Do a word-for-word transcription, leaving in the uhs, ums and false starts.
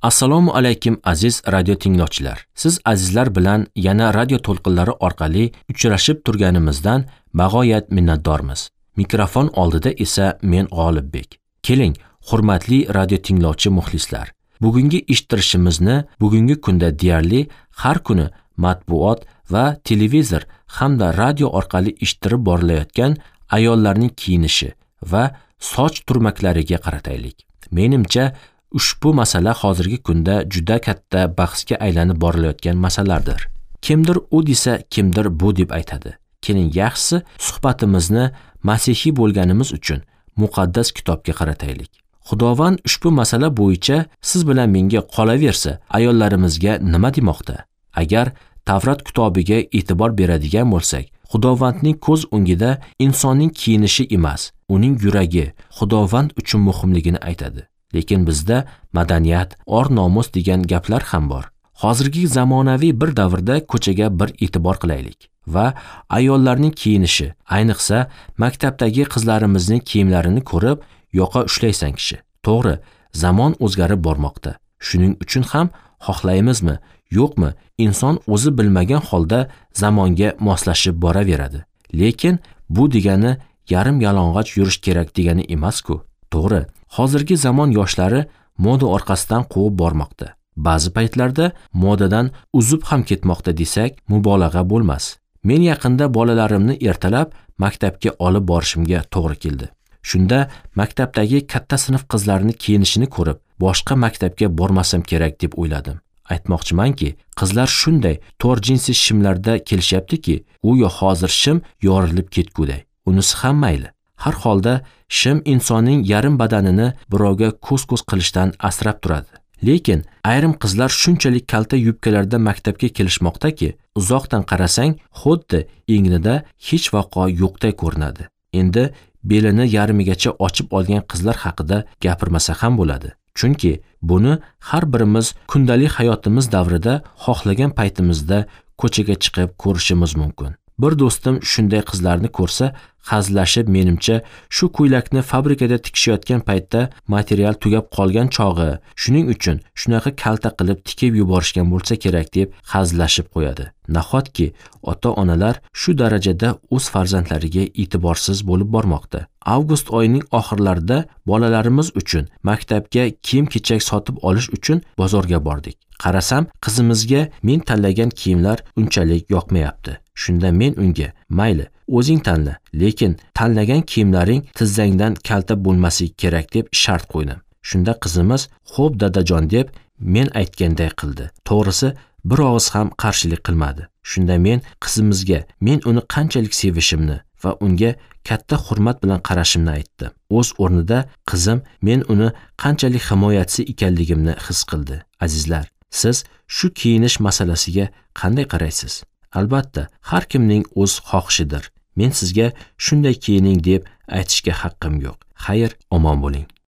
Assalomu alaykum aziz radio tinglovchilar. Siz azizlar bilan yana radio to'lqinlari orqali uchrashib turganimizdan bag'oyat minnatdormiz. Mikrofon oldida esa men G'olibbek. Keling, hurmatli radio tinglovchi muxlislar. Bugungi eshittirishimizni bugungi kunda deyarli har kuni matbuot va televizor hamda radio orqali eshittirib borilayotgan ayollarning kiyinishi va soch turmaklariga qarataylik. Menimcha ushbu masala hozirgi kunda juda katta bahsga aylanib borilayotgan masaladir. Kimdir u desa, kimdir bu deb aytadi. Keling, yaxshisi suhbatimizni masihiy bo'lganimiz uchun muqaddas kitobga qarataylik. Xudovand ushbu masala bo'yicha siz bilan menga qolaversa, ayollarimizga nima demoqda? Agar Tavrat kitobiga e'tibor beradigan bo'lsak, Xudovandning ko'z o'ngida insonning kiyinishi emas, uning yuragi Xudovand uchun muhimligini aytadi. Lekin bizda madaniyat, or-nomus degan gaplar ham bor. Hozirgi zamonaviy bir davrda ko'chaga bir e'tibor qilaylik va ayollarning kiyinishi, ayniqsa maktabdagi qizlarimizning kiyimlarini ko'rib yoqa ushlaysan kishi. To'g'ri, zamon o'zgarib bormoqda. Shuning uchun ham xohlaymizmi, yo'qmi, inson o'zi bilmagan holda zamonga moslashib boraveradi. Lekin bu degani yarim yalang'och yurish kerak degani emas-ku. To'g'ri, hozirgi zamon yoshlari moda orqasidan quvib bormoqda. Ba'zi paytlarda modadan uzib ham ketmoqda desak, mubolag'a bo'lmas. Men yaqinda bolalarimni ertalab maktabga olib borishimga to'g'ri keldi. Shunda maktabdagi katta sinf qizlarini kiyinishini ko'rib, boshqa maktabga bormasam kerak deb o'yladim. Aytmoqchimanki, qizlar shunday to'r jinsi shimlarda kelishyaptiki, u yo hozir shim yorilib ketguday. Unisi ham mayli. Har holda shim insonning yarim badanini birovga ko'z-ko'z qilishdan asrab turadi. Lekin ayrim qizlar shunchalik kalta yubkalarda maktabga kelishmoqdaki, uzoqdan qarasang, xuddi engnida hech vaqo yo'qday ko'rinadi. Endi belini yarmigacha ochib olgan qizlar haqida gapirmasa ham bo'ladi. Chunki buni har birimiz kundalik hayotimiz davrida xohlagan paytimizda ko'chaga chiqib ko'rishimiz mumkin. Bir do'stim shunday qizlarni ko'rsa, hazillashib, menimcha shu ko'ylakni fabrikada tikishayotgan paytda material tugab qolgan chog'i, shuning uchun shunaqa kalta qilib tikib yuborishgan bo'lsa kerak deb hazillashib qo'yadi. Nahotki ota-onalar shu darajada o'z farzandlariga e'tiborsiz bo'lib bormoqda. Avgust oyining oxirlarida bolalarimiz uchun maktabga kiyim-kechak sotib olish uchun bozorga bordik. Qarasam, qizimizga men tanlagan kiyimlar unchalik yoqmayapti. Shunda men unga, mayli, o'zing tanla, lekin tanlagan kiyimlaring tizzangdan kalta bo'lmasligi kerak deb shart qo'ydim. Shunda qizimiz, "Xo'p, dadajon" deb men aytganday qildi. To'g'risi, bir og'iz ham qarshilik qilmadi. Shunda men qizimizga men uni qanchalik sevishimni va unga katta hurmat bilan qarashimni aytdim. O'z o'rnida qizim men uni qanchalik himoyachisi ekanligimni his qildi. Azizlar, siz shu kiyinish masalasiga qanday qaraysiz? Albatta, har kimning o'z xohishidir. Men sizga shunday kiyining deb aytishga haqqim yo'q. Xayr, omon bo'ling.